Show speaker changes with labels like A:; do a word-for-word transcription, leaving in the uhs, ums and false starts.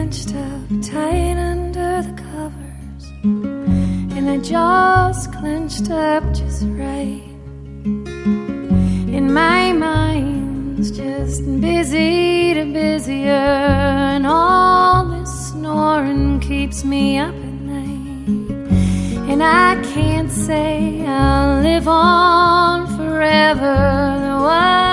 A: clenched up tight under the covers, and I just clenched up just right. And my mind's just busy to busier, and all this snoring keeps me up at night. And I can't say I'll live on forever.